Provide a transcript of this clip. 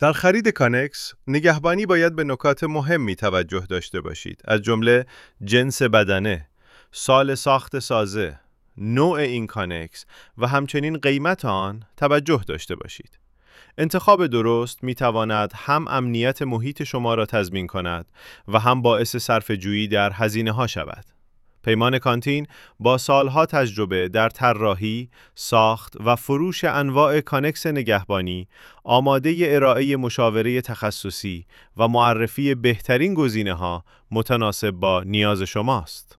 در خرید کانکس، نگهبانی باید به نکات مهمی توجه داشته باشید، از جمله جنس بدنه، سال ساخت سازه، نوع این کانکس و همچنین قیمت آن توجه داشته باشید. انتخاب درست می تواند هم امنیت محیط شما را تضمین کند و هم باعث صرفه‌جویی در هزینه ها شود. پیمان کانتین با سالها تجربه در طراحی، ساخت و فروش انواع کانکس نگهبانی آماده ارائه مشاوره تخصصی و معرفی بهترین گزینه‌ها متناسب با نیاز شماست.